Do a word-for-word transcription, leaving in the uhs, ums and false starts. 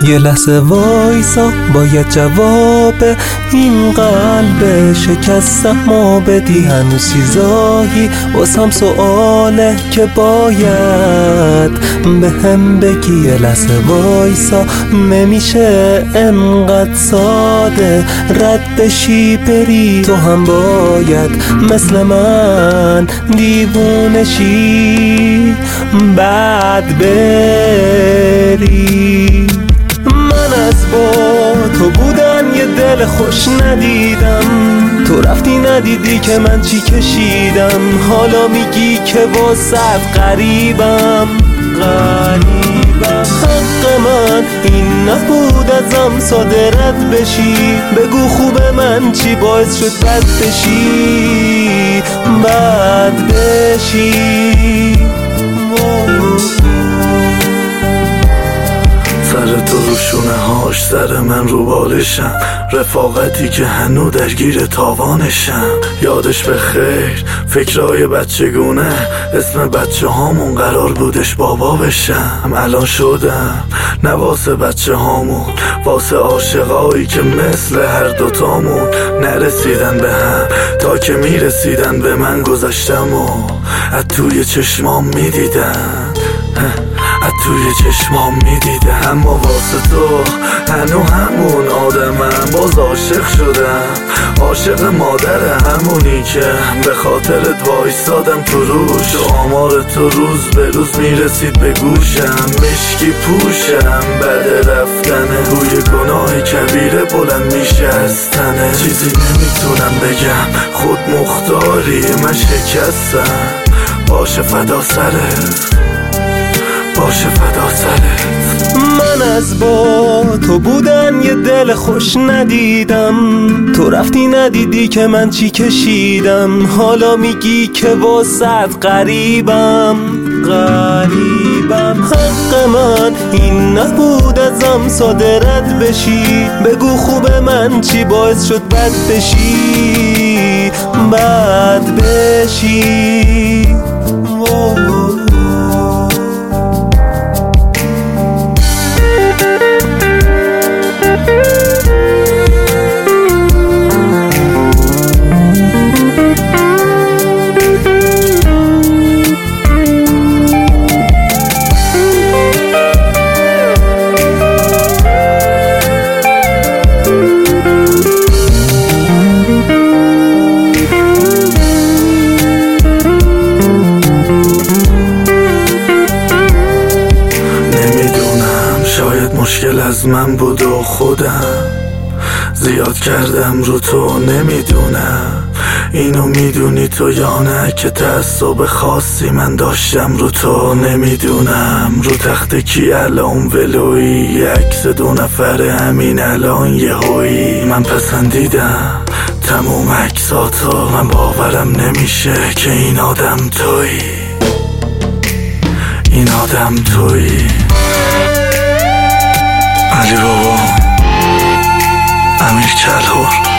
یه لحظه وایسا، باید جواب این قلب شکستم بدی. هنوز چیزایی واسم سؤاله که باید به هم بگی. یه لحظه وایسا، نمیشه انقدر ساده رد بشی بری. تو هم باید مثل من دیوونه شی بعد بری. من از با تو بودن یه دل خوش ندیدم، تو رفتی ندیدی که من چی کشیدم. حالا میگی که واسط غریبم غریبم. حق من این نبود ازم ساده رد بشی. بگو خوبه من چی باعث شد بد بشی بد بشی. سر تو رو شونه هاش، سر من رو بالشم. رفاقتی که هنو درگیر تاوانشم. یادش به خیر فکرای بچگونه، اسم بچه هامون قرار بودش بابا بشم. الان شدم نه واسه بچه هامون، واسه عاشقایی که مثل هر دوتامون نرسیدن به هم تا که میرسیدن به من. گذشتم و از توی چشمام میدیدن، از توی چشمام میدیدم. اما واسه تو هنو همون آدمم، باز عاشق شدم. عاشق مادر همونی که به خاطرت وایسادم تو روش. تو آمار تو روز به روز میرسید به گوشم. مشکی پوشم بعد رفتنه، روی گناه کبیره بلند میشه از تنه. چیزی نمیتونم بگم، خود مختاری من شکستم. باشه فدا سرت، باشه فدا سرت. من از با تو بودن یه دل خوش ندیدم، تو رفتی ندیدی که من چی کشیدم. حالا میگی که واسط غریبم غریبم. حق من این نبود ازم ساده رد بشی. بگو خوبه من چی باعث شد بد بشی بد بشی. مشکل از من بود و خودم زیاد کردم رو تو. نمیدونم اینو میدونی تو یا نه که تعصب خاصی من داشتم رو تو. نمیدونم رو تخت کی الان ولویی، یه عکس دو نفره همین الان یه هویی. من پسندیدم تموم عکساتو، من باورم نمیشه که این آدم تویی، این آدم تویی. علی بابا، امیر کلهر.